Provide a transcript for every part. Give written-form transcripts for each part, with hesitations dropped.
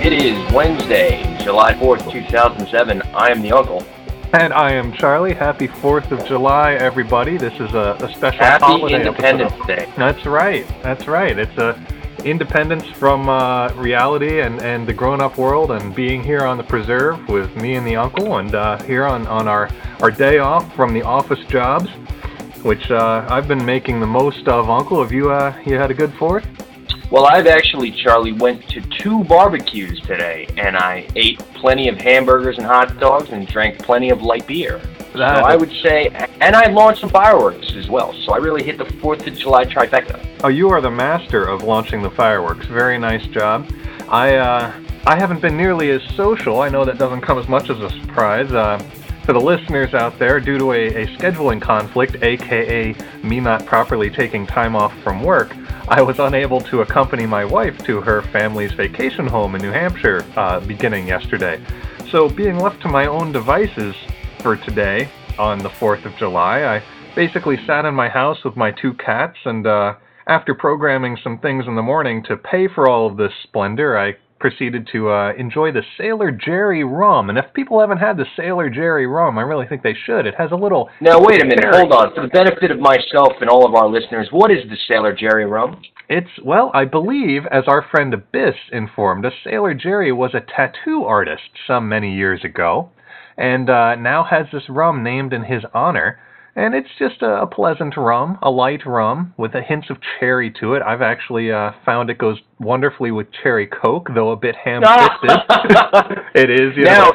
It is Wednesday, July 4th, 2007. I am the uncle. And I am Charlie. Happy 4th of July, everybody. This is a special Happy holiday Independence episode. Day. That's right. It's a independence from reality and the grown-up world, and being here on the preserve with me and the uncle, and here on our day off from the office jobs, which I've been making the most of. Uncle, have you had a good 4th? Well, I've actually, Charlie, went to 2 barbecues today, and I ate plenty of hamburgers and hot dogs and drank plenty of light beer. So I would say, and I launched some fireworks as well, so I really hit the 4th of July trifecta. Oh, you are the master of launching the fireworks. Very nice job. I haven't been nearly as social. I know that doesn't come as much as a surprise. For the listeners out there, due to a scheduling conflict, aka me not properly taking time off from work, I was unable to accompany my wife to her family's vacation home in New Hampshire beginning yesterday. So being left to my own devices for today, on the 4th of July, I basically sat in my house with my 2 cats, and after programming some things in the morning to pay for all of this splendor, I proceeded to enjoy the Sailor Jerry rum. And if people haven't had the Sailor Jerry rum, I really think they should. It has a little... Now, wait a minute. Hold on. For the benefit of myself and all of our listeners, what is the Sailor Jerry rum? Well, I believe, as our friend Abyss informed us, Sailor Jerry was a tattoo artist some many years ago, and now has this rum named in his honor. And it's just a pleasant rum, a light rum, with a hint of cherry to it. I've actually found it goes wonderfully with cherry Coke, though a bit ham-fisted. It is.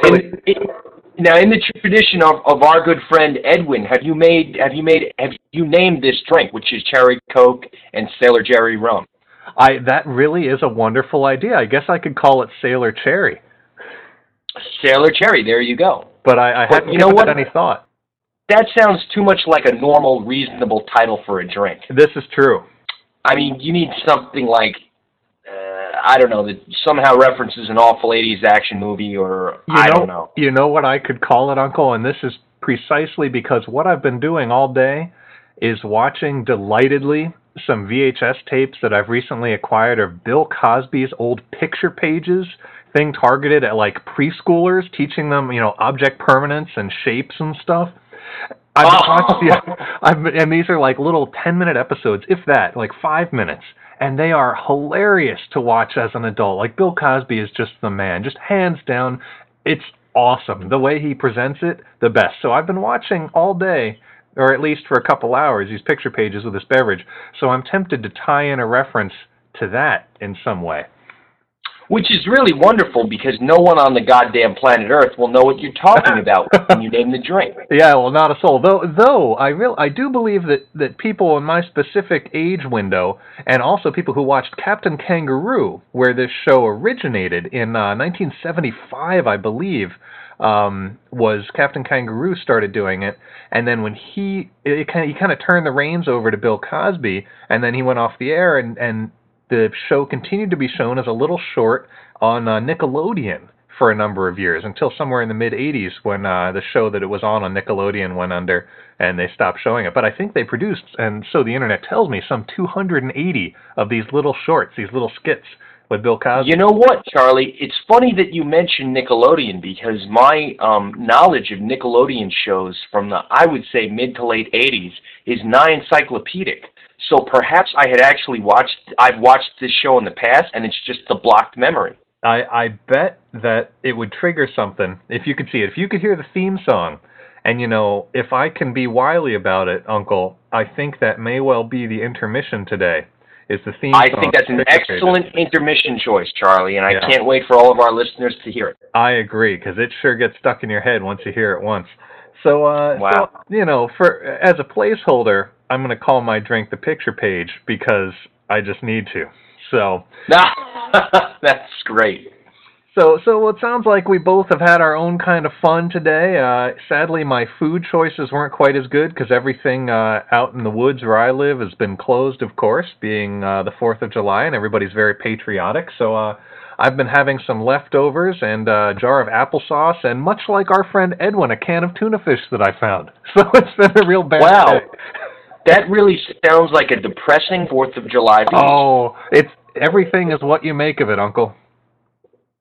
Now, in the tradition of our good friend Edwin, have you named this drink, which is cherry Coke and Sailor Jerry rum? That really is a wonderful idea. I guess I could call it Sailor Cherry. Sailor Cherry, there you go. But I hadn't given it any thought. That sounds too much like a normal, reasonable title for a drink. This is true. I mean, you need something like, I don't know, that somehow references an awful 80s action movie, or I don't know. You know what I could call it, Uncle? And this is precisely because what I've been doing all day is watching delightedly some VHS tapes that I've recently acquired of Bill Cosby's old picture pages, thing targeted at like preschoolers, teaching them, object permanence and shapes and stuff. And these are like little 10-minute episodes, if that, like 5 minutes, and they are hilarious to watch as an adult. Like, Bill Cosby is just the man, just hands down. It's awesome. The way he presents it, the best. So I've been watching all day, or at least for a couple hours, these picture pages with this beverage. So I'm tempted to tie in a reference to that in some way. Which is really wonderful, because no one on the goddamn planet Earth will know what you're talking about when you name the drink. Yeah, well, not a soul. Though I do believe that people in my specific age window, and also people who watched Captain Kangaroo, where this show originated in 1975, I believe, was Captain Kangaroo started doing it, and then when he kind of turned the reins over to Bill Cosby, and then he went off the air, and the show continued to be shown as a little short on Nickelodeon for a number of years, until somewhere in the mid-'80s when the show that it was on Nickelodeon went under and they stopped showing it. But I think they produced, and so the internet tells me, some 280 of these little shorts, these little skits with Bill Cosby. You know what, Charlie? It's funny that you mentioned Nickelodeon, because my knowledge of Nickelodeon shows from the, I would say, mid to late 80s is nigh encyclopedic. So perhaps I've watched this show in the past, and it's just a blocked memory. I bet that it would trigger something if you could see it. If you could hear the theme song, and if I can be wily about it, Uncle, I think that may well be the intermission today. Is the theme song? I think that's an excellent intermission choice, Charlie, and I can't wait for all of our listeners to hear it. I agree, because it sure gets stuck in your head once you hear it once. So, wow. As a placeholder, I'm going to call my drink the picture page, because I just need to. So that's great. So it sounds like we both have had our own kind of fun today. Sadly, my food choices weren't quite as good, because everything out in the woods where I live has been closed, of course, being the 4th of July, and everybody's very patriotic. So I've been having some leftovers and a jar of applesauce, and much like our friend Edwin, a can of tuna fish that I found. So it's been a real bad day. That really sounds like a depressing 4th of July feast. Oh, everything is what you make of it, Uncle.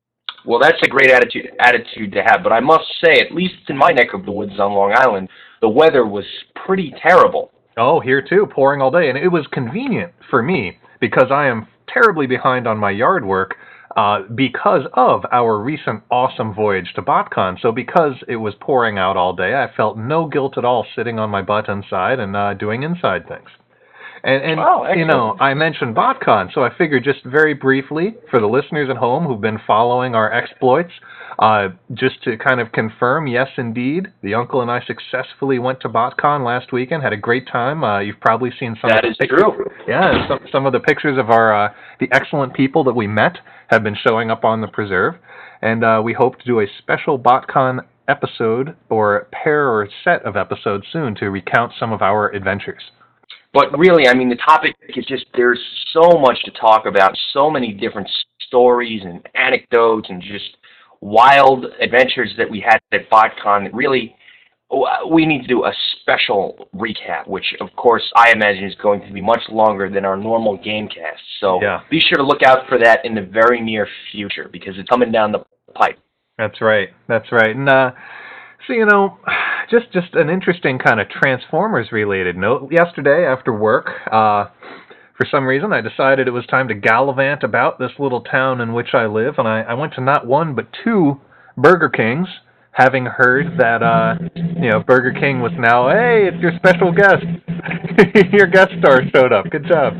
Well, that's a great attitude to have. But I must say, at least in my neck of the woods on Long Island, the weather was pretty terrible. Oh, here too, pouring all day. And it was convenient for me because I am terribly behind on my yard work because of our recent awesome voyage to BotCon. So because it was pouring out all day, I felt no guilt at all sitting on my butt inside and doing inside things. And Oh, you know, excellent. I mentioned BotCon, so I figured just very briefly for the listeners at home who've been following our exploits, just to kind of confirm, yes, indeed, the uncle and I successfully went to BotCon last weekend, had a great time. You've probably seen some That of is the true. yeah, some of the pictures of our the excellent people that we met have been showing up on the preserve, and we hope to do a special BotCon episode or pair or set of episodes soon to recount some of our adventures. But really, I mean, the topic is just, there's so much to talk about, so many different stories and anecdotes and just wild adventures that we had at BotCon that really, we need to do a special recap, which, of course, I imagine is going to be much longer than our normal Gamecast. So Yeah. be sure to look out for that in the very near future because it's coming down the pipe. That's right. That's right. And so you know, just an interesting kind of Transformers related note. Yesterday after work, for some reason I decided it was time to gallivant about this little town in which I live, and I went to not one but two Burger Kings, having heard that you know, Burger King was now, hey, it's your special guest. Your guest star showed up. Good job.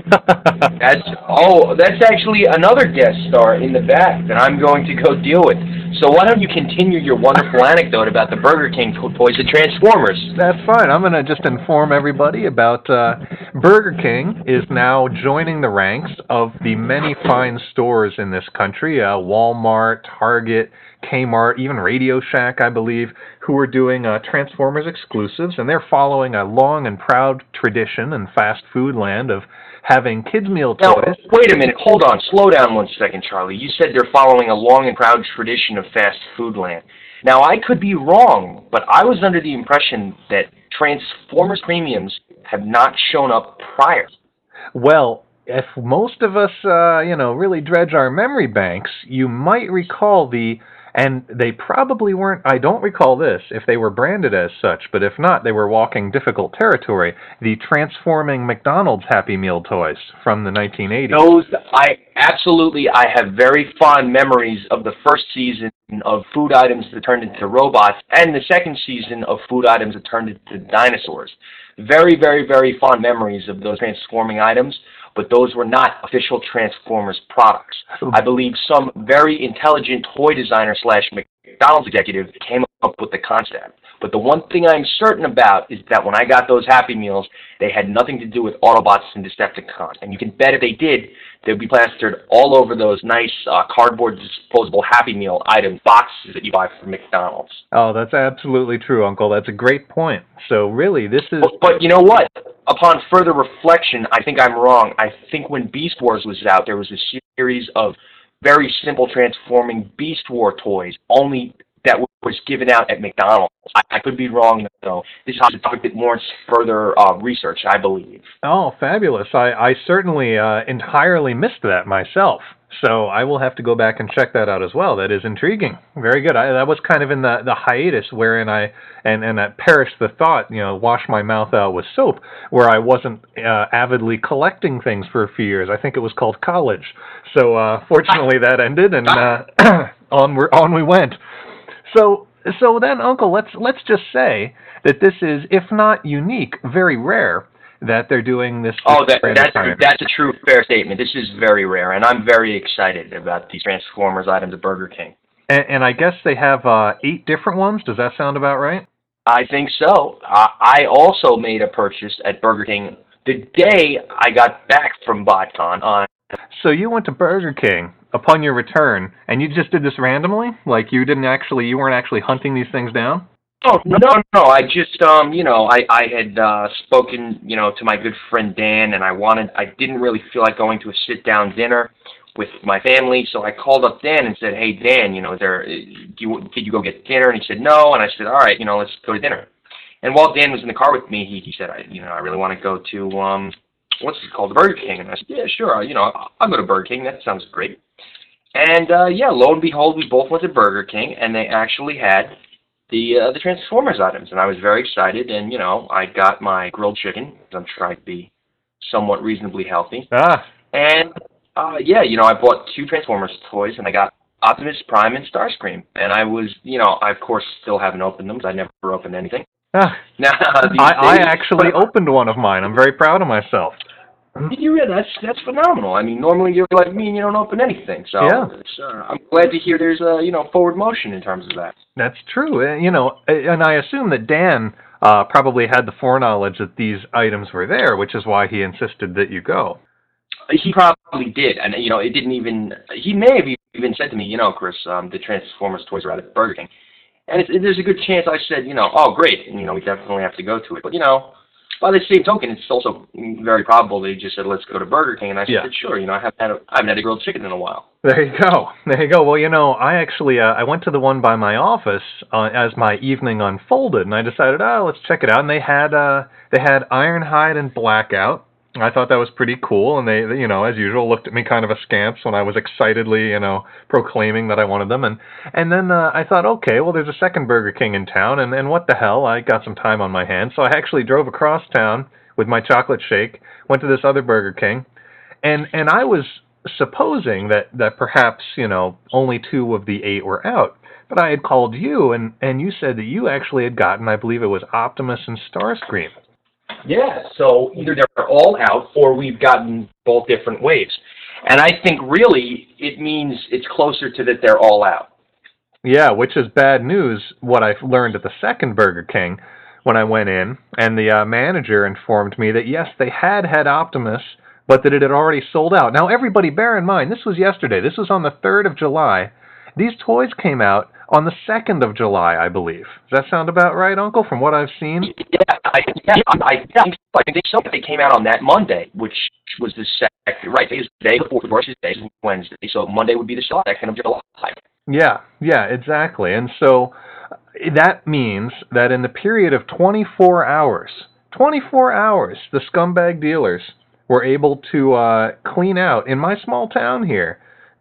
That's actually another guest star in the back that I'm going to go deal with. So why don't you continue your wonderful anecdote about the Burger King toys at Transformers? That's fine. I'm going to just inform everybody about Burger King is now joining the ranks of the many fine stores in this country, Walmart, Target, Kmart, even Radio Shack, I believe, who are doing Transformers exclusives, and they're following a long and proud tradition in fast food land of having kids' meal Now, toys. wait a minute. Hold on. Slow down 1 second, Charlie. You said they're following a long and proud tradition of fast food land. Now, I could be wrong, but I was under the impression that Transformers premiums have not shown up prior. Well, if most of us, you know, really dredge our memory banks, you might recall and they probably weren't, I don't recall this, if they were branded as such, but if not, they were walking difficult territory, the transforming McDonald's Happy Meal toys from the 1980s. I have very fond memories of the first season of food items that turned into robots and the second season of food items that turned into dinosaurs. Very, very, very fond memories of those transforming items, but those were not official Transformers products. I believe some very intelligent toy designer / McDonald's executive came up with the concept. But the one thing I'm certain about is that when I got those Happy Meals, they had nothing to do with Autobots and Decepticons. And you can bet if they did, they'd be plastered all over those nice cardboard disposable Happy Meal item boxes that you buy from McDonald's. Oh, that's absolutely true, Uncle. That's a great point. So really, this is... But you know what? Upon further reflection, I think I'm wrong. I think when Beast Wars was out, there was a series of very simple transforming Beast War toys, only that was given out at McDonald's. I could be wrong, though. This is a topic that warrants further research, I believe. Oh, fabulous. I certainly entirely missed that myself. So I will have to go back and check that out as well. That is intriguing. Very good. That was kind of in the hiatus wherein I perished the thought, you know, wash my mouth out with soap, where I wasn't avidly collecting things for a few years. I think it was called college. So fortunately that ended, and on we went. So then, Uncle, let's just say that this is, if not unique, very rare that they're doing this. That's a true, fair statement. This is very rare, and I'm very excited about these Transformers items at Burger King. And I guess they have 8 different ones. Does that sound about right? I think so. I also made a purchase at Burger King the day I got back from BotCon. So you went to Burger King upon your return, and you just did this randomly? Like you weren't actually hunting these things down? Oh, no. I just, I had spoken, to my good friend Dan, and I didn't really feel like going to a sit-down dinner with my family, so I called up Dan and said, hey, Dan, did you go get dinner? And he said, no, and I said, all right, let's go to dinner. And while Dan was in the car with me, he said, I really want to go to, what's it called, the Burger King? And I said, yeah, sure, I'll go to Burger King, that sounds great. And yeah, lo and behold, we both went to Burger King, and they actually had the Transformers items, and I was very excited. And I got my grilled chicken, 'cause I'm trying to be somewhat reasonably healthy. Ah, And yeah, I bought two Transformers toys, and I got Optimus Prime and Starscream. And I was, I of course still haven't opened them, 'cause I never opened anything. ah. Now I actually opened one of mine. I'm very proud of myself. did you really? That's phenomenal. I mean, normally you're like me and you don't open anything. So Yeah. I'm glad to hear there's forward motion in terms of that. That's true. And I assume that Dan probably had the foreknowledge that these items were there, which is why he insisted that you go. He probably did, and it didn't even. He may have even said to me, Chris, the Transformers toys are out at Burger King, and there's a good chance I said, oh great, and we definitely have to go to it. But by the same token, it's also very probable that he just said, let's go to Burger King, and I said, sure. I haven't had a grilled chicken in a while. There you go. There you go. Well, I actually I went to the one by my office as my evening unfolded, and I decided, let's check it out. And they had Ironhide and Blackout. I thought that was pretty cool, and they as usual, looked at me kind of askance when I was excitedly, proclaiming that I wanted them. And then I thought, okay, well, there's a second Burger King in town, and what the hell? I got some time on my hands, so I actually drove across town with my chocolate shake, went to this other Burger King, and I was supposing that perhaps, only 2 of the 8 were out. But I had called you, and you said that you actually had gotten, I believe it was Optimus and Starscream. Yeah, so either they're all out or we've gotten both different waves. And I think really it means it's closer to that they're all out. Yeah, which is bad news, what I learned at the second Burger King when I went in, and the manager informed me that yes, they had Optimus, but that it had already sold out. Now everybody bear in mind, this was yesterday, this was on the 3rd of July. These toys came out on the 2nd of July, I believe. Does that sound about right, Uncle, from what I've seen? Yeah, I think so. They came out on that Monday, which was the second, right, day is the day before versus day is Wednesday, so Monday would be the 2nd of July. Yeah, exactly. And so that means that in the period of 24 hours, the scumbag dealers were able to clean out, in my small town here,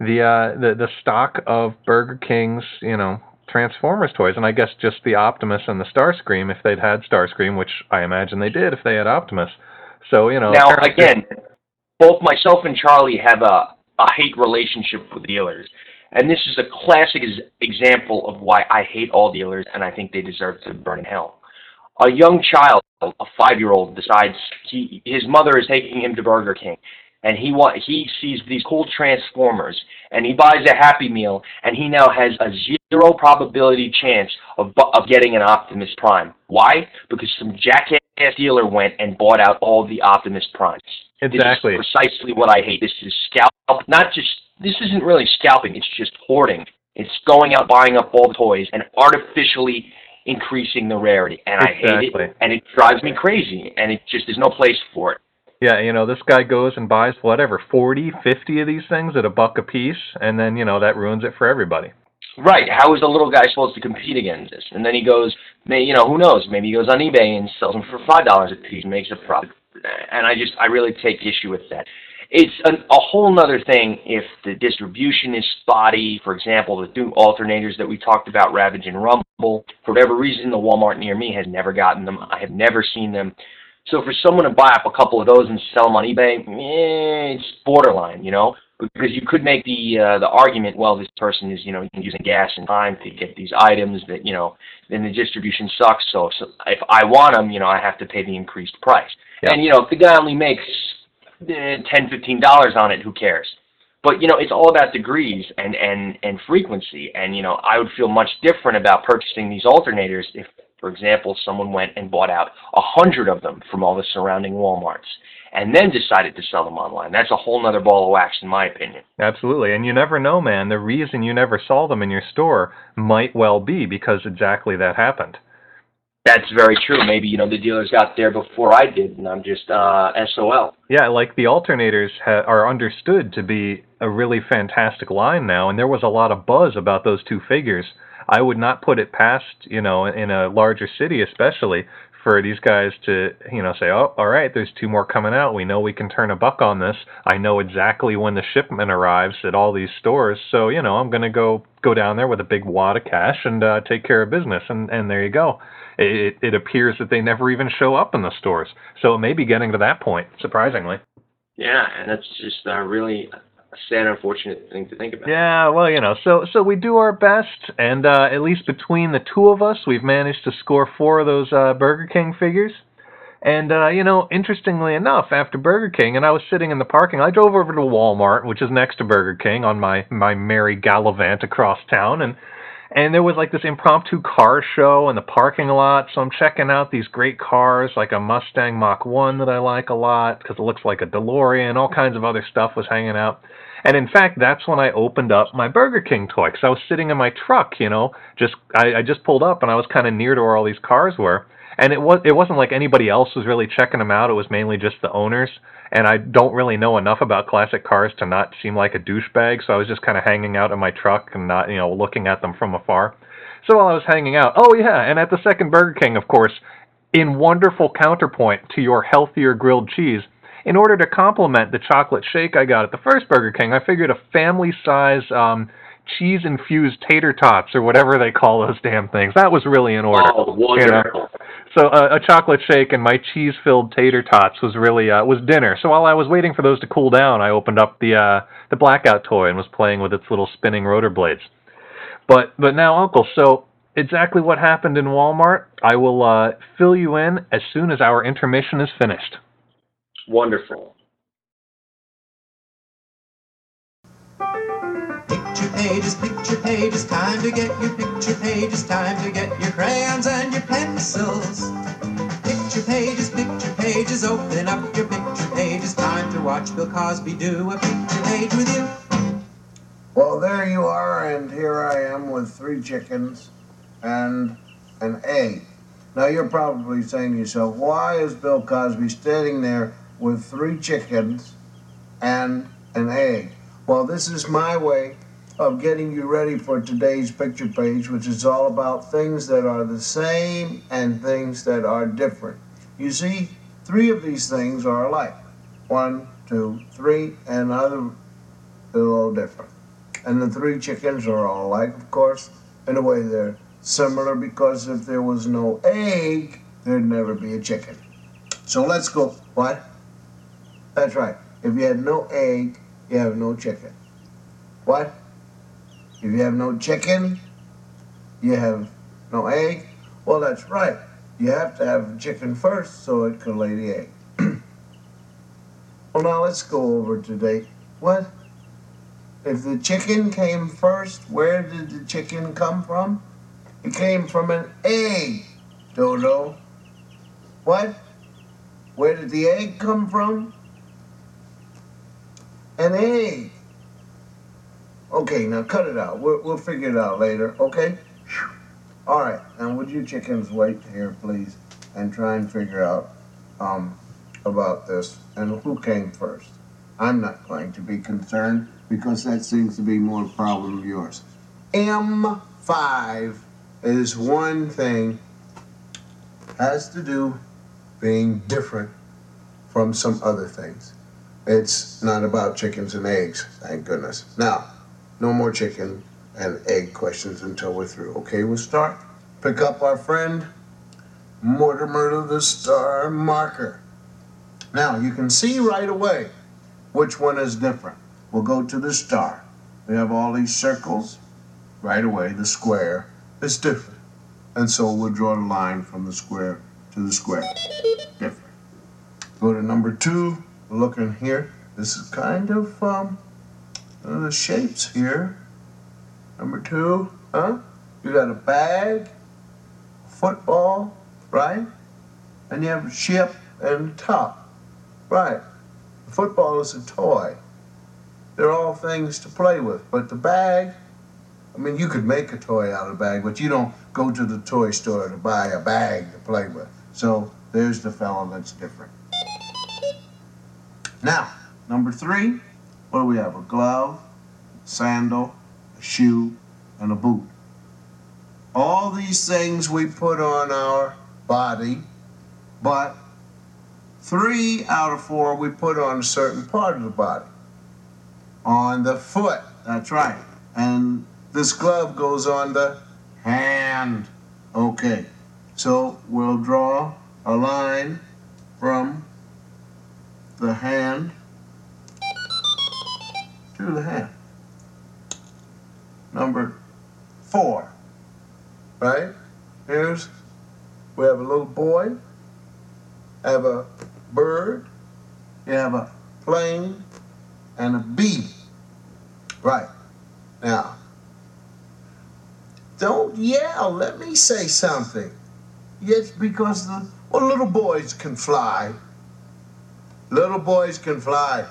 the stock of Burger King's, Transformers toys, and I guess just the Optimus and the Starscream if they'd had Starscream, which I imagine they did if they had Optimus. So, Now, again, both myself and Charlie have a hate relationship with dealers, and this is a classic example of why I hate all dealers, and I think they deserve to burn in hell. A young child, a 5-year-old, decides his mother is taking him to Burger King, and he sees these cool Transformers, and he buys a Happy Meal, and he now has a 0 probability chance of getting an Optimus Prime. Why? Because some jackass dealer went and bought out all the Optimus Primes. Exactly. This is precisely what I hate. This is this isn't really scalping, it's just hoarding. It's going out, buying up all the toys, and artificially increasing the rarity. And I hate it, and it drives me crazy, and there's no place for it. Yeah, this guy goes and buys, 40, 50 of these things at $1 a piece, and then, that ruins it for everybody. Right. How is the little guy supposed to compete against this? And then he goes, who knows? Maybe he goes on eBay and sells them for $5 a piece and makes a profit. And I really take issue with that. It's a whole other thing if the distribution is spotty. For example, the 2 alternators that we talked about, Ravage and Rumble. For whatever reason, the Walmart near me has never gotten them. I have never seen them. So for someone to buy up a couple of those and sell them on eBay, it's borderline, because you could make the argument, well, this person is, using gas and time to get these items that, then the distribution sucks. So if I want them, I have to pay the increased price. Yeah. And, if the guy only makes $10, $15 on it, who cares? But, it's all about degrees and frequency. And, I would feel much different about purchasing these alternators if, for example, someone went and bought out 100 of them from all the surrounding Walmarts and then decided to sell them online. That's a whole other ball of wax, in my opinion. Absolutely. And you never know, man. The reason you never saw them in your store might well be because exactly that happened. That's very true. Maybe, the dealers got there before I did, and I'm just SOL. Yeah, like the alternators are understood to be a really fantastic line now, and there was a lot of buzz about those 2 figures. I would not put it past, in a larger city especially, for these guys to, say, oh, all right, there's 2 more coming out. We know we can turn a buck on this. I know exactly when the shipment arrives at all these stores. So, I'm going to go down there with a big wad of cash and take care of business. And there you go. It appears that they never even show up in the stores. So it may be getting to that point, surprisingly. Yeah, and that's just really a sad, unfortunate thing to think about. Yeah, well, so we do our best, and at least between the 2 of us, we've managed to score 4 of those Burger King figures. And, interestingly enough, after Burger King, and I was sitting in the parking, I drove over to Walmart, which is next to Burger King, on my merry gallivant across town, and there was like this impromptu car show in the parking lot, so I'm checking out these great cars, like a Mustang Mach-1 that I like a lot, because it looks like a DeLorean, all kinds of other stuff was hanging out. And in fact, that's when I opened up my Burger King toy, because I was sitting in my truck, I just pulled up, and I was kind of near to where all these cars were. And it wasn't like anybody else was really checking them out. It was mainly just the owners. And I don't really know enough about classic cars to not seem like a douchebag, so I was just kind of hanging out in my truck and not, looking at them from afar. So while I was hanging out, oh yeah, and at the second Burger King, of course, in wonderful counterpoint to your healthier grilled cheese, in order to complement the chocolate shake I got at the first Burger King, I figured a family-size cheese-infused tater tots, or whatever they call those damn things. That was really in order. Oh, wonderful. So a chocolate shake and my cheese-filled tater tots was really was dinner. So while I was waiting for those to cool down, I opened up the Blackout toy and was playing with its little spinning rotor blades. But now, Uncle, so exactly what happened in Walmart, I will fill you in as soon as our intermission is finished. Wonderful. Picture pages, time to get your picture pages, time to get your crayons and your pencils. Picture pages, open up your picture pages, time to watch Bill Cosby do a picture page with you. Well, there you are, and here I am with 3 chickens and an egg. Now, you're probably saying to yourself, why is Bill Cosby standing there with 3 chickens and an egg? Well, this is my way of getting you ready for today's picture page, which is all about things that are the same and things that are different. You see, 3 of these things are alike. 1, 2, 3, and other they're a little different. And the 3 chickens are all alike, of course. In a way, they're similar because if there was no egg, there'd never be a chicken. So let's go. What? That's right. If you had no egg, you have no chicken. What? If you have no chicken, you have no egg? Well, that's right. You have to have chicken first so it can lay the egg. Well, now let's go over today. What? If the chicken came first, where did the chicken come from? It came from an egg, Dodo. What? Where did the egg come from? An egg. Okay, now cut it out. We'll figure it out later, okay? All right, now would you chickens wait here, please, and try and figure out about this and who came first. I'm not going to be concerned because that seems to be more a problem of yours. M5 is one thing, has to do being different from some other things. It's not about chickens and eggs, thank goodness. Now, no more chicken and egg questions until we're through. Okay, we'll start. Pick up our friend Mortimer the Star Marker. Now, you can see right away which one is different. We'll go to the star. We have all these circles. Right away, the square is different. And so we'll draw the line from the square to the square. Different. Go to number 2. Look in here. This is kind of the shapes here. Number 2, huh? You got a bag, a football, right? And you have a ship and top, right? The football is a toy. They're all things to play with, but the bag, I mean, you could make a toy out of a bag, but you don't go to the toy store to buy a bag to play with. So there's the fella that's different. Now, number 3, what do we have? A glove, sandal, a shoe, and a boot. All these things we put on our body but 3 out of 4 we put on a certain part of the body. On the foot, that's right. And this glove goes on the hand. Okay, so we'll draw a line from the hand to the hand. Number 4, right? We have a little boy, have a bird, you have a plane, and a bee. Right. Now, don't yell. Let me say something. Yes, because little boys can fly. Little boys can fly.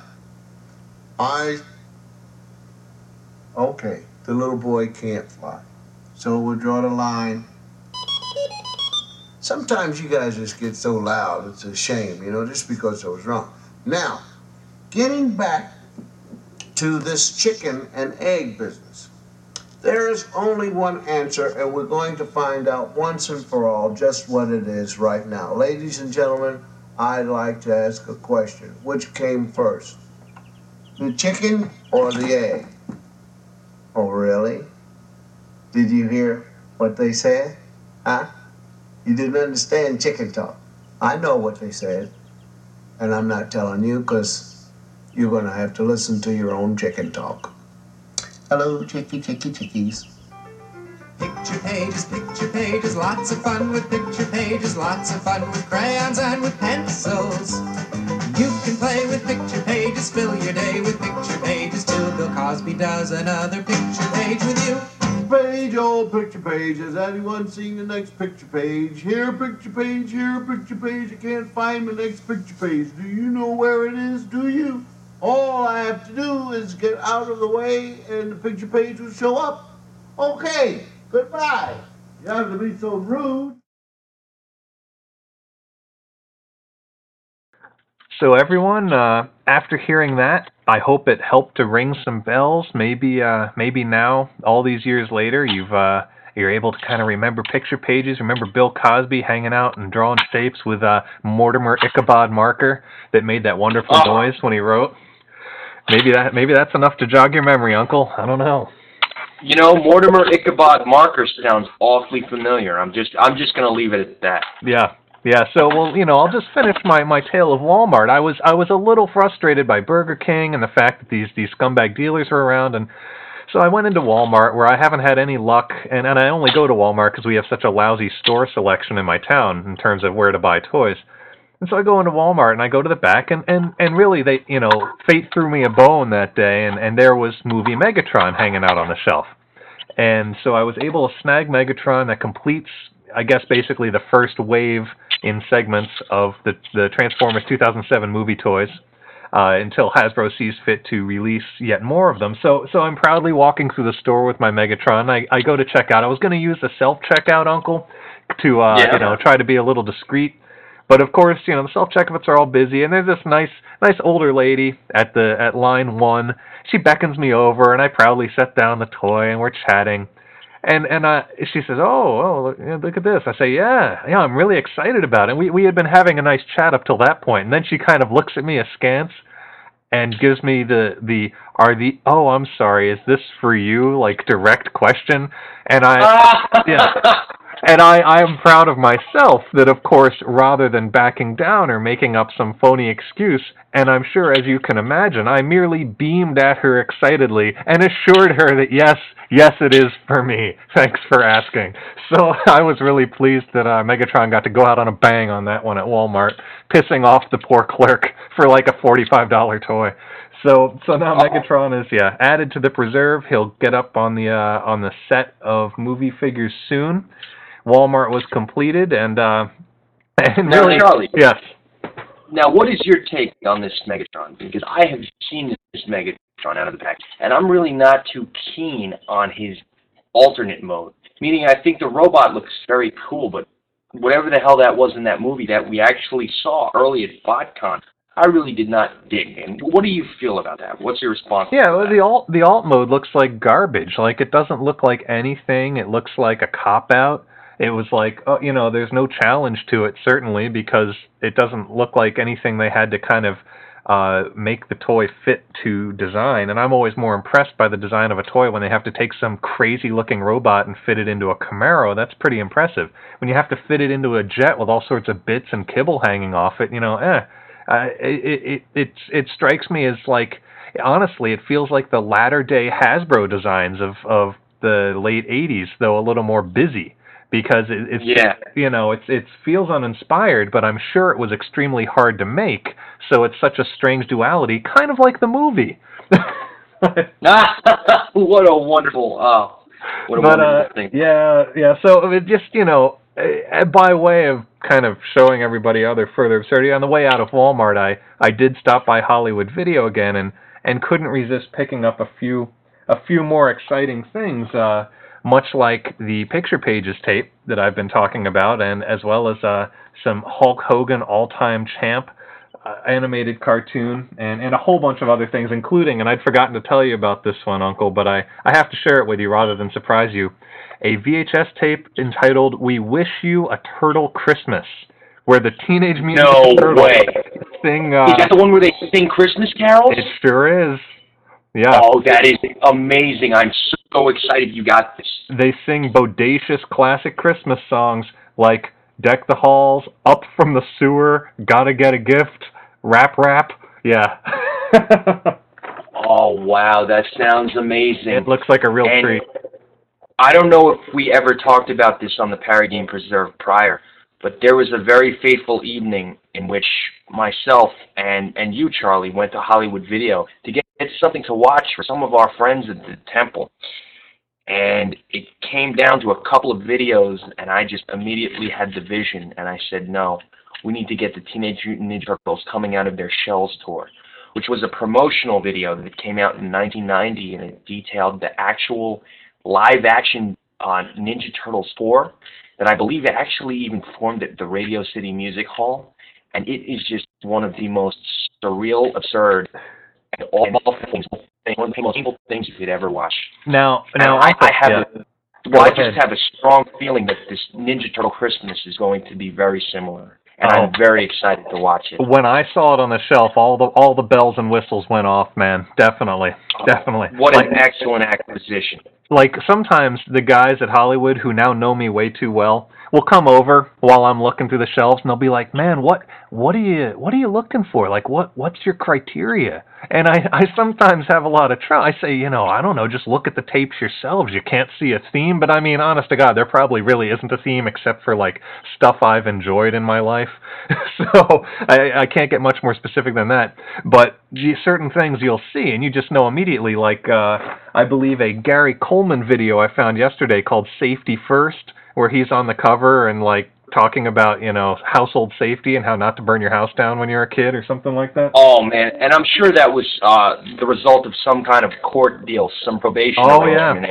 Okay, the little boy can't fly. So we'll draw the line. Sometimes you guys just get so loud, it's a shame, just because I was wrong. Now, getting back to this chicken and egg business. There is only one answer, and we're going to find out once and for all just what it is right now. Ladies and gentlemen, I'd like to ask a question. Which came first? The chicken or the egg? Oh, really? Did you hear what they said? Huh? You didn't understand chicken talk. I know what they said, and I'm not telling you because you're going to have to listen to your own chicken talk. Hello, chickies. Picture pages, lots of fun with picture pages, lots of fun with crayons and with pencils. You can play with picture pages, fill your day with picture pages, till Bill Cosby does another picture page with you. Page, old picture page. Has anyone seen the next picture page? Here a picture page, here a picture page. I can't find the next picture page. Do you know where it is? Do you? All I have to do is get out of the way and the picture page will show up. Okay, goodbye. You have to be so rude. So everyone, after hearing that, I hope it helped to ring some bells. Maybe now, all these years later, you're able to kind of remember picture pages. Remember Bill Cosby hanging out and drawing shapes with a Mortimer Ichabod marker that made that wonderful noise when he wrote. Maybe that's enough to jog your memory, Uncle. I don't know. Mortimer Ichabod marker sounds awfully familiar. I'm just going to leave it at that. Yeah, so, I'll just finish my tale of Walmart. I was a little frustrated by Burger King and the fact that these scumbag dealers were around, and so I went into Walmart where I haven't had any luck, and I only go to Walmart because we have such a lousy store selection in my town in terms of where to buy toys. And so I go into Walmart and I go to the back, and really they, fate threw me a bone that day, and there was movie Megatron hanging out on the shelf. And so I was able to snag Megatron that completes, I guess, basically the first wave in segments of the Transformers 2007 movie toys until Hasbro sees fit to release yet more of them. So I'm proudly walking through the store with my Megatron. I go to check out. I was going to use the self-checkout, Uncle, to try to be a little discreet. But of course, the self-checkouts are all busy, and there's this nice older lady at line 1. She beckons me over, and I proudly set down the toy, and we're chatting. And she says, oh, look at this. I say, yeah, I'm really excited about it. And we had been having a nice chat up till that point. And then she kind of looks at me askance and gives me oh, I'm sorry, is this for you, direct question? And And I am proud of myself that, of course, rather than backing down or making up some phony excuse, and I'm sure, as you can imagine, I merely beamed at her excitedly and assured her that yes, it is for me. Thanks for asking. So I was really pleased that Megatron got to go out on a bang on that one at Walmart, pissing off the poor clerk for a $45 toy. So now Megatron is added to the preserve. He'll get up on the set of movie figures soon. Walmart was completed, and now, really, Charlie. Yes. Now, what is your take on this Megatron? Because I have seen this Megatron out of the pack, and I'm really not too keen on his alternate mode. Meaning, I think the robot looks very cool, but whatever the hell that was in that movie that we actually saw early at BotCon, I really did not dig. And what do you feel about that? What's your response? Yeah, well, the alt mode looks like garbage. It doesn't look like anything. It looks like a cop-out. it was like, oh, there's no challenge to it, certainly, because it doesn't look like anything they had to kind of make the toy fit to design. And I'm always more impressed by the design of a toy when they have to take some crazy-looking robot and fit it into a Camaro. That's pretty impressive. When you have to fit it into a jet with all sorts of bits and kibble hanging off it, it strikes me as like, honestly, it feels like the latter-day Hasbro designs of the late 80s, though a little more busy, because it feels uninspired, but I'm sure it was extremely hard to make, so it's such a strange duality, kind of like the movie. What a wonderful thing. Yeah, so it just, by way of kind of showing everybody other further absurdity, on the way out of Walmart, I did stop by Hollywood Video again, and couldn't resist picking up a few more exciting things, much like the Picture Pages tape that I've been talking about, and as well as some Hulk Hogan All-Time Champ animated cartoon, and a whole bunch of other things, including, and I'd forgotten to tell you about this one, Uncle, but I have to share it with you rather than surprise you, a VHS tape entitled We Wish You a Turtle Christmas, where the Teenage Mutant Ninja Turtles sing... is that the one where they sing Christmas carols? It sure is. Yeah. Oh, that is amazing. I'm so excited you got this. They sing bodacious classic Christmas songs like Deck the Halls, Up from the Sewer, Gotta Get a Gift, Rap Rap. Yeah. Oh, wow. That sounds amazing. It looks like a real treat. I don't know if we ever talked about this on the Paradigm Preserve prior, but there was a very fateful evening in which myself and you, Charlie, went to Hollywood Video to get something to watch for some of our friends at the temple. And it came down to a couple of videos, and I just immediately had the vision, and I said, no, we need to get the Teenage Mutant Ninja Turtles Coming Out of Their Shells tour, which was a promotional video that came out in 1990, and it detailed the actual live-action Ninja Turtles tour that I believe actually even performed at the Radio City Music Hall, and it is just one of the most surreal, absurd, and awful things, one of the most painful things you could ever watch. Now I just have a strong feeling that this Ninja Turtle Christmas is going to be very similar, and I'm very excited to watch it. When I saw it on the shelf, all the bells and whistles went off, man. Definitely. What an excellent acquisition. Like, sometimes the guys at Hollywood who now know me way too well will come over while I'm looking through the shelves, and they'll be like, man, what are you looking for? Like, what's your criteria? And I sometimes have a lot of trouble. I say, I don't know, just look at the tapes yourselves. You can't see a theme, but I mean, honest to God, there probably really isn't a theme except for, like, stuff I've enjoyed in my life. So I can't get much more specific than that. But certain things you'll see, and you just know immediately, like, I believe a Gary Coleman video I found yesterday called Safety First, where he's on the cover and, like, talking about, household safety and how not to burn your house down when you're a kid or something like that. Oh, man. And I'm sure that was the result of some kind of court deal, some probation arrangement.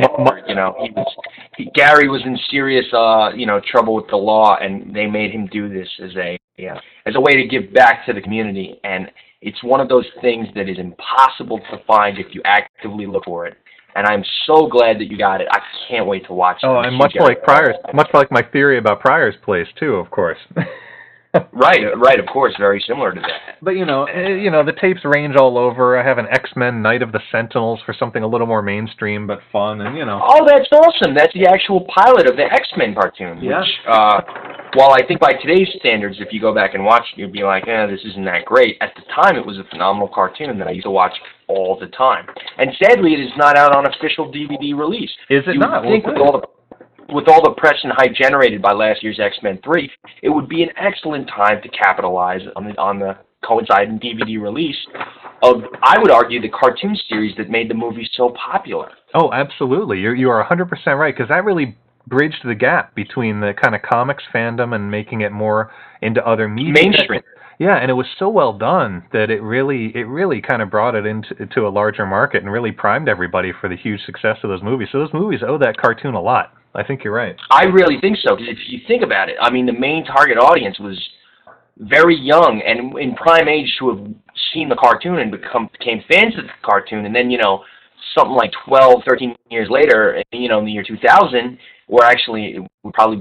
Gary was in serious, trouble with the law, and they made him do this as a way to give back to the community. And it's one of those things that is impossible to find if you actively look for it. And I'm so glad that you got it. I can't wait to watch it. Oh, and much like my theory about Pryor's Place too, of course. Right, of course, very similar to that. But the tapes range all over. I have an X-Men Night of the Sentinels for something a little more mainstream but fun, and Oh, that's awesome! That's the actual pilot of the X-Men cartoon. Yeah. Which, while I think by today's standards, if you go back and watch it, you'd be like, this isn't that great. At the time, it was a phenomenal cartoon that I used to watch all the time. And sadly, it is not out on official DVD release. Is it not? Think with all the press and hype generated by last year's X-Men 3, it would be an excellent time to capitalize on the coinciding DVD release of, I would argue, the cartoon series that made the movie so popular. Oh, absolutely. You are 100% right, because that really bridged the gap between the kind of comics fandom and making it more into other media. Mainstream. Yeah, and it was so well done that it really kind of brought it into a larger market and really primed everybody for the huge success of those movies. So those movies owe that cartoon a lot. I think you're right. I really think so, because if you think about it, I mean, the main target audience was very young and in prime age to have seen the cartoon and became fans of the cartoon, and then, something like 12, 13 years later, in the year 2000, we're probably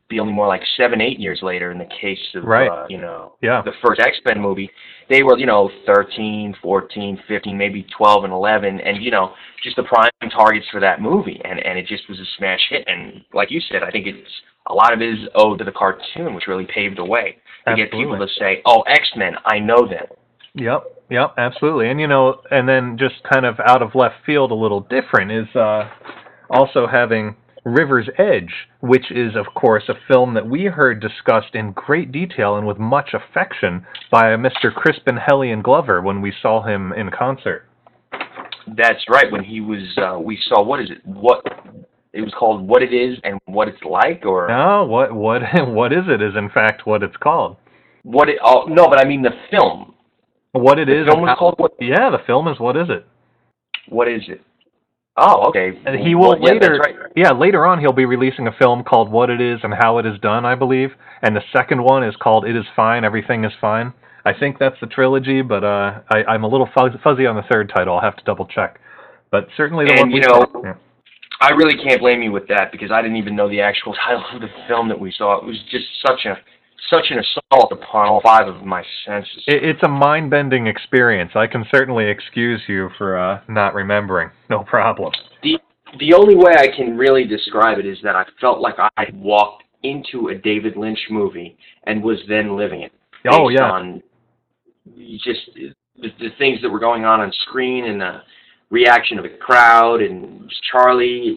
be only more like 7, 8 years later in the case of, Right. Yeah. the first X-Men movie. They were, 13, 14, 15, maybe 12 and 11, and, just the prime targets for that movie. And it just was a smash hit. And like you said, I think a lot of it is owed to the cartoon, which really paved the way to get people to say, oh, X-Men, I know them. Yep, absolutely. And, and then just kind of out of left field a little different is also having River's Edge, which is, of course, a film that we heard discussed in great detail and with much affection by Mr. Crispin Hellion Glover when we saw him in concert. That's right. When he was, we saw, what is it? It was called What It Is and What It's Like, or... No, what is it is, in fact, what it's called. No, but I mean the film. What It Is... The film was called What... Yeah, the film is What Is It? What Is It? Oh, okay. And he will later... That's right. Yeah, later on he'll be releasing a film called What It Is and How It Is Done, I believe. And the second one is called It Is Fine, Everything Is Fine. I think that's the trilogy, but I'm a little fuzzy on the third title. I'll have to double check. But certainly the one we saw. Yeah. I really can't blame you with that, because I didn't even know the actual title of the film that we saw. It was just such an assault upon all 5 of my senses. It's a mind-bending experience. I can certainly excuse you for not remembering. No problem. The only way I can really describe it is that I felt like I walked into a David Lynch movie and was then living it. Oh, yeah. On just the things that were going on screen and the reaction of the crowd and Charlie.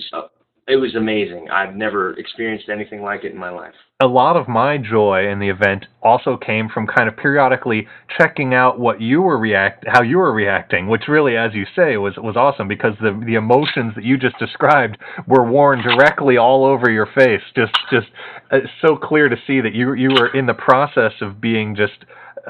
It was amazing. I've never experienced anything like it in my life. A lot of my joy in the event also came from kind of periodically checking out how you were reacting, which really, as you say, was awesome, because the emotions that you just described were worn directly all over your face. Just so clear to see that you were in the process of being just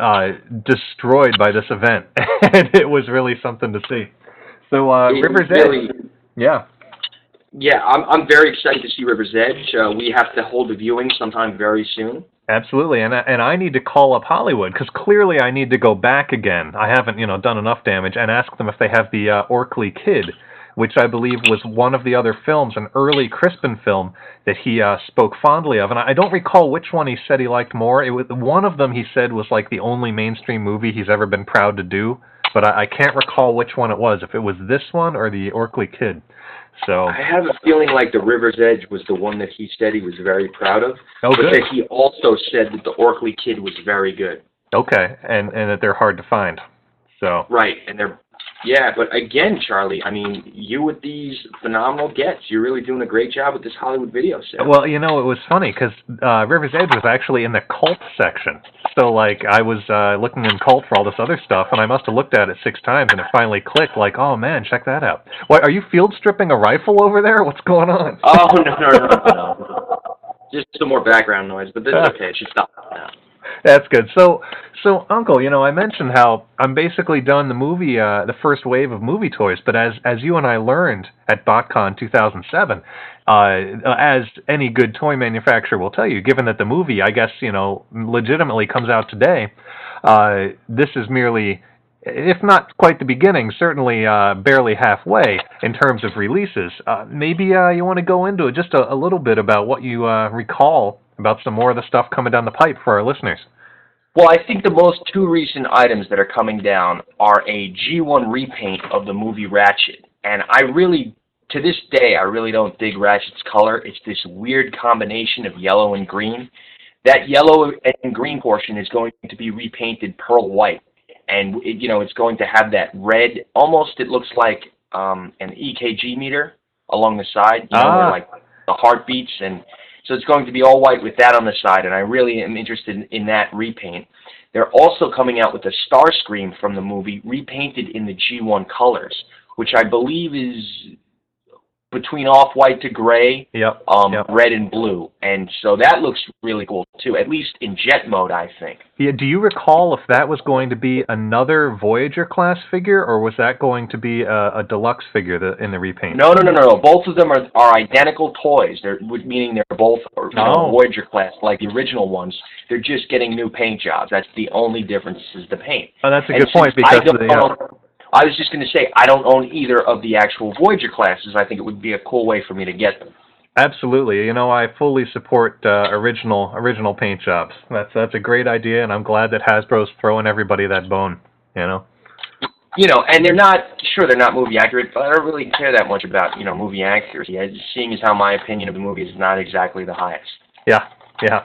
destroyed by this event, and it was really something to see. So River's Edge, yeah. Yeah, I'm very excited to see River's Edge. We have to hold a viewing sometime very soon. Absolutely, and I need to call up Hollywood, because clearly I need to go back again. I haven't, done enough damage, and ask them if they have the Orkley Kid, which I believe was one of the other films, an early Crispin film that he spoke fondly of. And I don't recall which one he said he liked more. One of them he said was like the only mainstream movie he's ever been proud to do, but I can't recall which one it was, if it was this one or the Orkley Kid. So I have a feeling like the River's Edge was the one that he said he was very proud of, but good. That he also said that the Orkley Kid was very good. Okay, and that they're hard to find. So right, and but again, Charlie, I mean, you with these phenomenal gets, you're really doing a great job with this Hollywood video set. Well, it was funny, because River's Edge was actually in the cult section. So, I was looking in cult for all this other stuff, and I must have looked at it 6 times, and it finally clicked, oh, man, check that out. What, are you field stripping a rifle over there? What's going on? Oh, no. Just some more background noise, but that's okay. It should stop now. That's good. So, Uncle, I mentioned how I'm basically done the first wave of movie toys, but as you and I learned at BotCon 2007, as any good toy manufacturer will tell you, given that the movie, I guess, legitimately comes out today, this is merely, if not quite the beginning, certainly barely halfway in terms of releases. Maybe you want to go into just a little bit about what you recall about some more of the stuff coming down the pipe for our listeners. Well, I think the most 2 recent items that are coming down are a G1 repaint of the movie Ratchet. And to this day, I really don't dig Ratchet's color. It's this weird combination of yellow and green. That yellow and green portion is going to be repainted pearl white. And, it's going to have that red, almost it looks like an EKG meter along the side, where the heartbeats, and so it's going to be all white with that on the side, and I really am interested in that repaint. They're also coming out with a Starscream from the movie, repainted in the G1 colors, which I believe is between off-white to gray, red and blue. And so that looks really cool, too, at least in jet mode, I think. Yeah, do you recall if that was going to be another Voyager-class figure, or was that going to be a deluxe figure in the repaint? No. Both of them are identical toys, meaning they're both Voyager-class, like the original ones. They're just getting new paint jobs. That's the only difference is the paint. Oh, that's a good point, because I was just going to say, I don't own either of the actual Voyager classes. I think it would be a cool way for me to get them. Absolutely. You know, I fully support original paint jobs. That's a great idea, and I'm glad that Hasbro's throwing everybody that bone. You know. You know, and they're not movie accurate, but I don't really care that much about movie accuracy. Seeing as how my opinion of the movie is not exactly the highest. Yeah, yeah.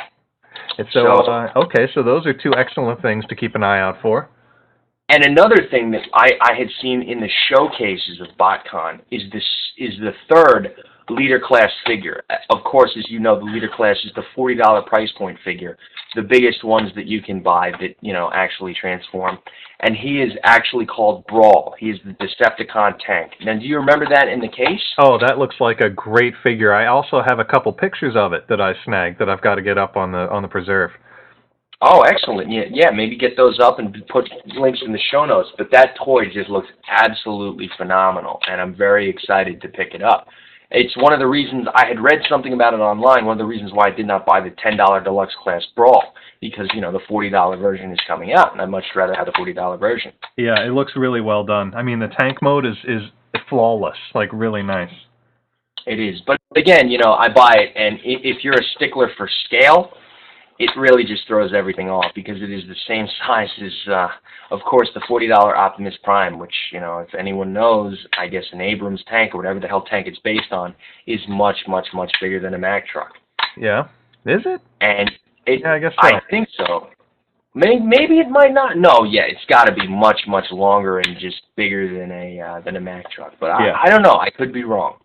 Okay, so those are two excellent things to keep an eye out for. And another thing that I had seen in the showcases of BotCon is the third leader class figure. Of course, as you know, the leader class is the $40 price point figure, the biggest ones that you can buy that actually transform. And he is actually called Brawl. He is the Decepticon tank. Now, do you remember that in the case? Oh, that looks like a great figure. I also have a couple pictures of it that I snagged that I've got to get up on the preserve. Oh, excellent. Yeah, maybe get those up and put links in the show notes. But that toy just looks absolutely phenomenal, and I'm very excited to pick it up. It's one of the reasons I had read something about it online, one of the reasons why I did not buy the $10 deluxe class Brawl, because, the $40 version is coming out, and I'd much rather have the $40 version. Yeah, it looks really well done. I mean, the tank mode is flawless, like really nice. It is. But again, I buy it, and if you're a stickler for scale, it really just throws everything off because it is the same size as, of course, the $40 Optimus Prime, which, if anyone knows, I guess an Abrams tank or whatever the hell tank it's based on is much, much, much bigger than a Mack truck. Yeah. Is it? And yeah, I guess so. I think so. Maybe it might not. No, yeah, it's got to be much, much longer and just bigger than a Mack truck. But I don't know. I could be wrong.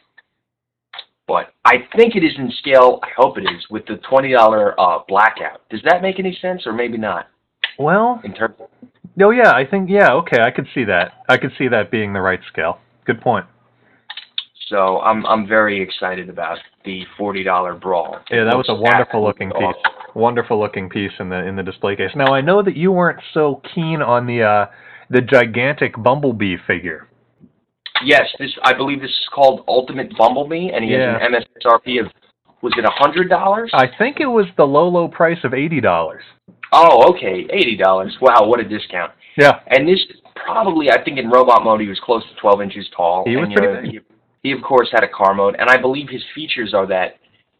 But I think it is in scale, I hope it is, with the $20 Blackout. Does that make any sense, or maybe not? Well, in terms of... Oh, yeah, I think, okay, I could see that. I could see that being the right scale. Good point. So I'm very excited about the $40 Brawl. Yeah, that was a wonderful looking piece. Wonderful looking piece in the display case. Now, I know that you weren't so keen on the gigantic Bumblebee figure. Yes, I believe this is called Ultimate Bumblebee, and he has an MSRP of, was it $100? I think it was the low price of $80. Oh, okay, $80. Wow, what a discount. Yeah. And this probably, I think in robot mode, he was close to 12 inches tall. He was pretty big. He, of course, had a car mode, and I believe his features are that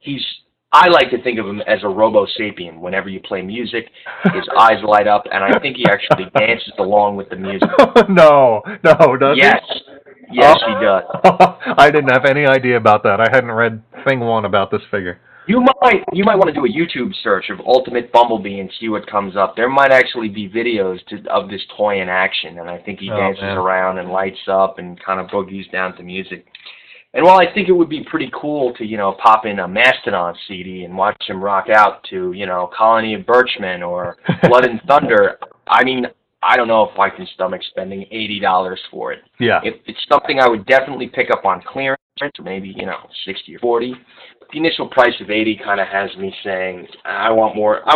I like to think of him as a Robo-Sapien. Whenever you play music, his eyes light up, and I think he actually dances along with the music. No, does he? Yes, he does. I didn't have any idea about that. I hadn't read thing one about this figure. You might want to do a YouTube search of Ultimate Bumblebee and see what comes up. There might actually be videos of this toy in action, and I think he dances around and lights up and kind of boogies down to music. And while I think it would be pretty cool to, pop in a Mastodon CD and watch him rock out to, Colony of Birchmen or Blood and Thunder, I mean, I don't know if I can stomach spending $80 for it. Yeah. It's something I would definitely pick up on clearance, or maybe, 60 or 40. The initial price of $80 kind of has me saying, I want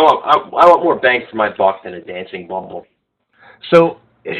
more bang for my buck than a dancing Bumble. So,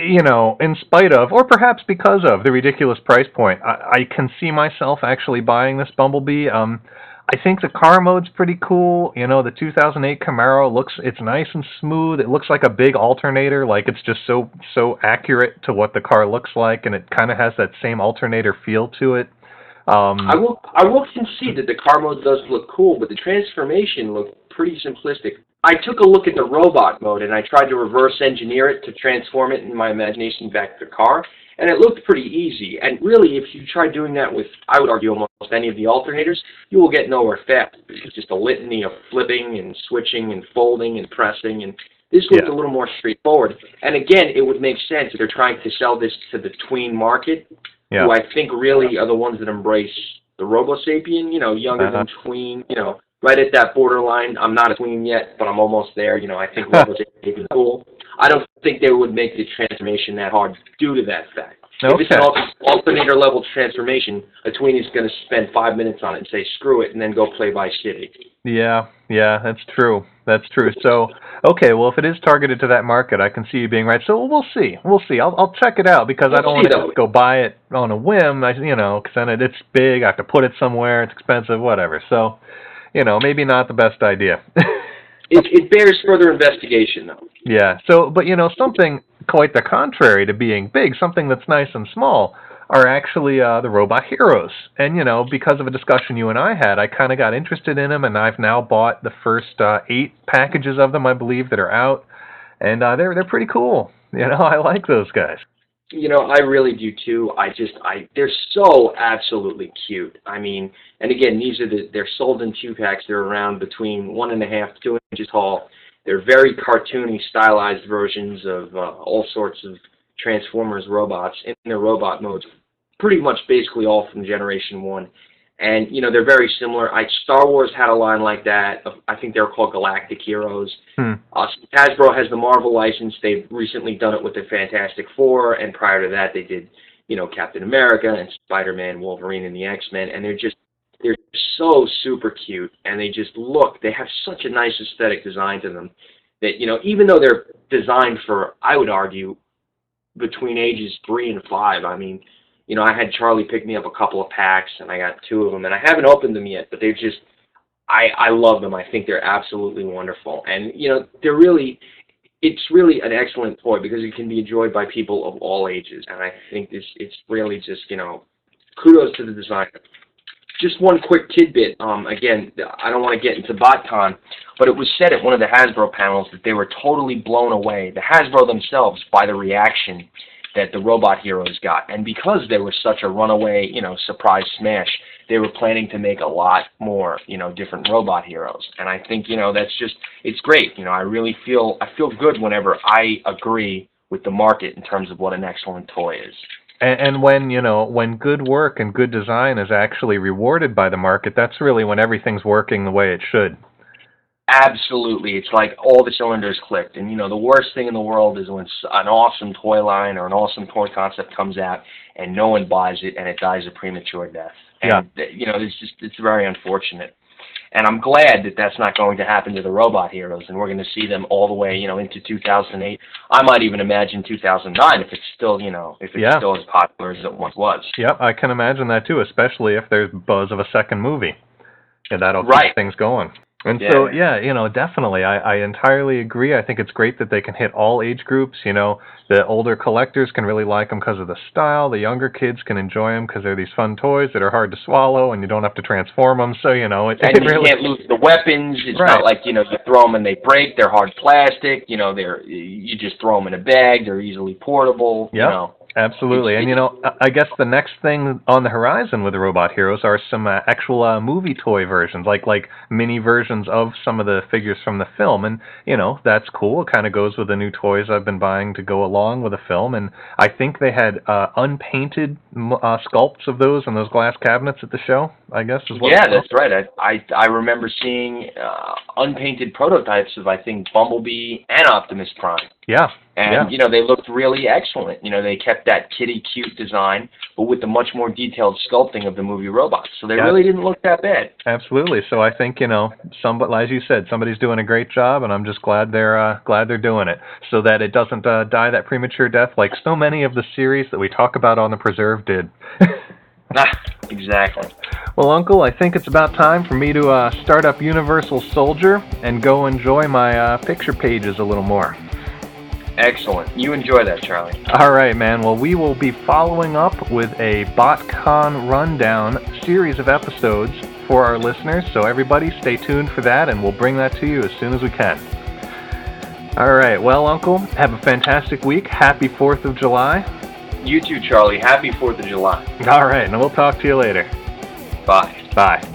in spite of, or perhaps because of, the ridiculous price point, I can see myself actually buying this Bumblebee. I think the car mode's pretty cool. The 2008 Camaro it's nice and smooth. It looks like a big alternator, like it's just so accurate to what the car looks like, and it kind of has that same alternator feel to it. I will concede that the car mode does look cool, but the transformation looked pretty simplistic. I took a look at the robot mode, and I tried to reverse engineer it to transform it in my imagination back to the car, and it looked pretty easy. And really, if you try doing that with, I would argue, almost any of the alternators, you will get nowhere fast. It's just a litany of flipping and switching and folding and pressing, and this looked a little more straightforward. And again, it would make sense if they're trying to sell this to the tween market, who I think really are the ones that embrace the Robo-Sapien, younger than tween, right at that borderline. I'm not a tween yet, but I'm almost there. I think Robo-Sapien is cool. I don't think they would make the transformation that hard due to that fact. Okay. If it's an alternator level transformation, a tween is going to spend 5 minutes on it and say, screw it, and then go play Vice City. Yeah, that's true. So, okay, well, if it is targeted to that market, I can see you being right. So we'll see. I'll check it out because I don't want to just go buy it on a whim, because then it's big, I have to put it somewhere, it's expensive, whatever. So, maybe not the best idea. It bears further investigation, though. Yeah. So, but something quite the contrary to being big, something that's nice and small, are actually the Robot Heroes. And, because of a discussion you and I had, I kind of got interested in them, and I've now bought the first 8 packages of them, I believe, that are out. And they're pretty cool. I like those guys. I really do too. They're so absolutely cute. I mean, and again, they're sold in 2-packs. They're around between 1.5 to 2 inches tall. They're very cartoony, stylized versions of all sorts of Transformers robots in their robot modes. Pretty much basically all from Generation 1. And, they're very similar. Star Wars had a line like that. I think they were called Galactic Heroes. Hasbro has the Marvel license. They've recently done it with the Fantastic Four, and prior to that they did, Captain America and Spider-Man, Wolverine, and the X-Men. And they're so super cute, and they have such a nice aesthetic design to them that, even though they're designed for, I would argue, between ages 3 and 5, I mean, I had Charlie pick me up a couple of packs, and I got 2 of them, and I haven't opened them yet, but they're just, I love them. I think they're absolutely wonderful. And, it's really an excellent toy because it can be enjoyed by people of all ages. And I think it's really just, kudos to the designer. Just one quick tidbit. Again, I don't want to get into BotCon, but it was said at one of the Hasbro panels that they were totally blown away, the Hasbro themselves, by the reaction that the Robot Heroes got. And because they were such a runaway, surprise smash, they were planning to make a lot more, different Robot Heroes. And I think, it's great. I feel good whenever I agree with the market in terms of what an excellent toy is. And when good work and good design is actually rewarded by the market, that's really when everything's working the way it should. Absolutely. It's like all the cylinders clicked. And, the worst thing in the world is when an awesome toy line or an awesome toy concept comes out and no one buys it and it dies a premature death. And, it's very unfortunate. And I'm glad that that's not going to happen to the Robot Heroes, and we're going to see them all the way, into 2008. I might even imagine 2009 if it's still, still as popular as it once was. Yep, I can imagine that too, especially if there's buzz of a second movie. And that'll keep things going. And so, definitely, I entirely agree. I think it's great that they can hit all age groups. The older collectors can really like them because of the style. The younger kids can enjoy them because they're these fun toys that are hard to swallow, and you don't have to transform them. So, and you can't lose the weapons. It's not like, you throw them and they break. They're hard plastic. You just throw them in a bag. They're easily portable. Absolutely. And, I guess the next thing on the horizon with the Robot Heroes are some actual movie toy versions, like mini versions of some of the figures from the film. And, that's cool. It kind of goes with the new toys I've been buying to go along with the film. And I think they had unpainted sculpts of those in those glass cabinets at the show, I guess. That's right. I remember seeing unpainted prototypes of, I think, Bumblebee and Optimus Prime. Yeah. And, they looked really excellent. They kept that kitty cute design, but with the much more detailed sculpting of the movie robots. So they really didn't look that bad. Absolutely. So I think, as you said, somebody's doing a great job, and I'm just glad they're doing it so that it doesn't die that premature death like so many of the series that we talk about on The Preserve did. Exactly. Well, Uncle, I think it's about time for me to start up Universal Soldier and go enjoy my picture pages a little more. Excellent. You enjoy that, Charlie. All right, man. Well, we will be following up with a BotCon rundown series of episodes for our listeners, so everybody stay tuned for that, and we'll bring that to you as soon as we can. All right. Well, Uncle, have a fantastic week. Happy 4th of July. You too, Charlie. Happy 4th of July. All right, and we'll talk to you later. Bye. Bye.